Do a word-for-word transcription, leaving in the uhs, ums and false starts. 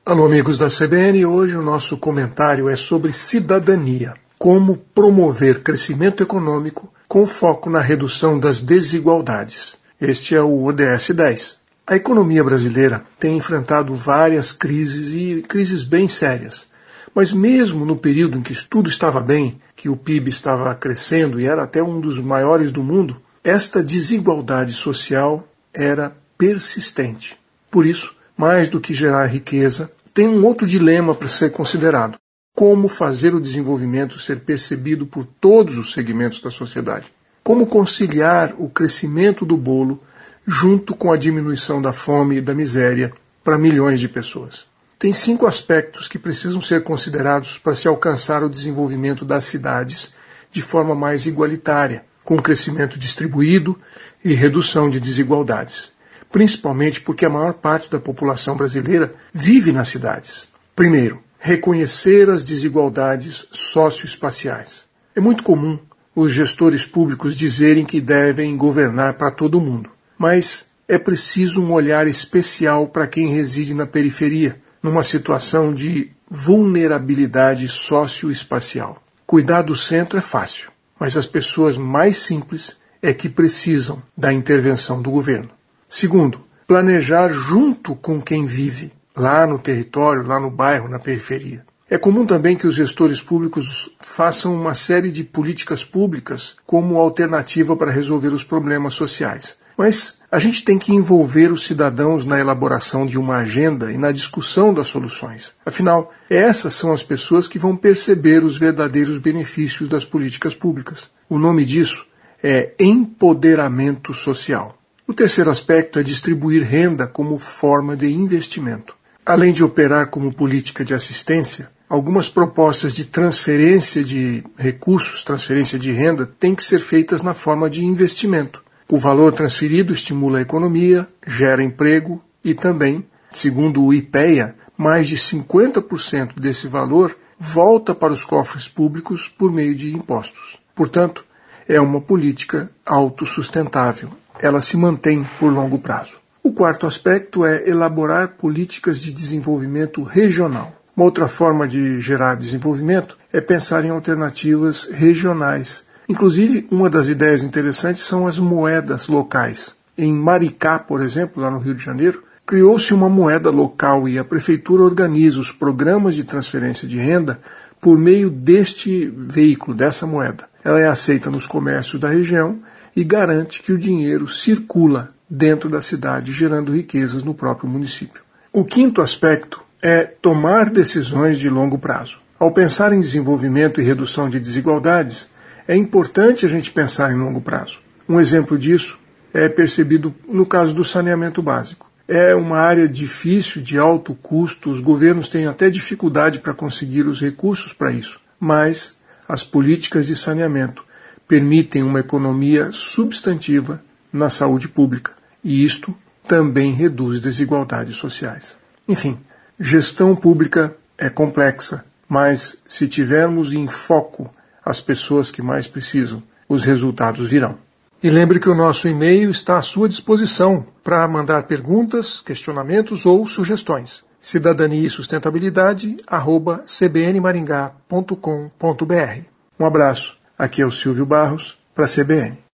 Alô, amigos da C B N, hoje o nosso comentário é sobre cidadania. Como promover crescimento econômico com foco na redução das desigualdades. Este é o O D S dez. A economia brasileira tem enfrentado várias crises e crises bem sérias. Mas mesmo no período em que tudo estava bem, que o P I B estava crescendo e era até um dos maiores do mundo, esta desigualdade social era persistente. Por isso, mais do que gerar riqueza, tem um outro dilema para ser considerado. Como fazer o desenvolvimento ser percebido por todos os segmentos da sociedade? Como conciliar o crescimento do bolo junto com a diminuição da fome e da miséria para milhões de pessoas? Tem cinco aspectos que precisam ser considerados para se alcançar o desenvolvimento das cidades de forma mais igualitária, com crescimento distribuído e redução de desigualdades. Principalmente porque a maior parte da população brasileira vive nas cidades. Primeiro, reconhecer as desigualdades socioespaciais. É muito comum os gestores públicos dizerem que devem governar para todo mundo, mas é preciso um olhar especial para quem reside na periferia, numa situação de vulnerabilidade socioespacial. Cuidar do centro é fácil, mas as pessoas mais simples é que precisam da intervenção do governo. Segundo, planejar junto com quem vive, lá no território, lá no bairro, na periferia. É comum também que os gestores públicos façam uma série de políticas públicas como alternativa para resolver os problemas sociais. Mas a gente tem que envolver os cidadãos na elaboração de uma agenda e na discussão das soluções. Afinal, essas são as pessoas que vão perceber os verdadeiros benefícios das políticas públicas. O nome disso é empoderamento social. O terceiro aspecto é distribuir renda como forma de investimento. Além de operar como política de assistência, algumas propostas de transferência de recursos, transferência de renda, têm que ser feitas na forma de investimento. O valor transferido estimula a economia, gera emprego e também, segundo o IPEA, mais de cinquenta por cento desse valor volta para os cofres públicos por meio de impostos. Portanto, é uma política autossustentável. Ela se mantém por longo prazo. O quarto aspecto é elaborar políticas de desenvolvimento regional. Uma outra forma de gerar desenvolvimento é pensar em alternativas regionais. Inclusive, uma das ideias interessantes são as moedas locais. Em Maricá, por exemplo, lá no Rio de Janeiro, criou-se uma moeda local e a prefeitura organiza os programas de transferência de renda por meio deste veículo, dessa moeda. Ela é aceita nos comércios da região e garante que o dinheiro circula dentro da cidade, gerando riquezas no próprio município. O quinto aspecto é tomar decisões de longo prazo. Ao pensar em desenvolvimento e redução de desigualdades, é importante a gente pensar em longo prazo. Um exemplo disso é percebido no caso do saneamento básico. É uma área difícil, de alto custo, os governos têm até dificuldade para conseguir os recursos para isso, mas as políticas de saneamento permitem uma economia substantiva na saúde pública, e isto também reduz desigualdades sociais. Enfim, gestão pública é complexa, mas se tivermos em foco as pessoas que mais precisam, os resultados virão. E lembre que o nosso e-mail está à sua disposição para mandar perguntas, questionamentos ou sugestões. cidadania e sustentabilidade arroba c b n maringá ponto com ponto b r. Um abraço. Aqui é o Silvio Barros, para a C B N.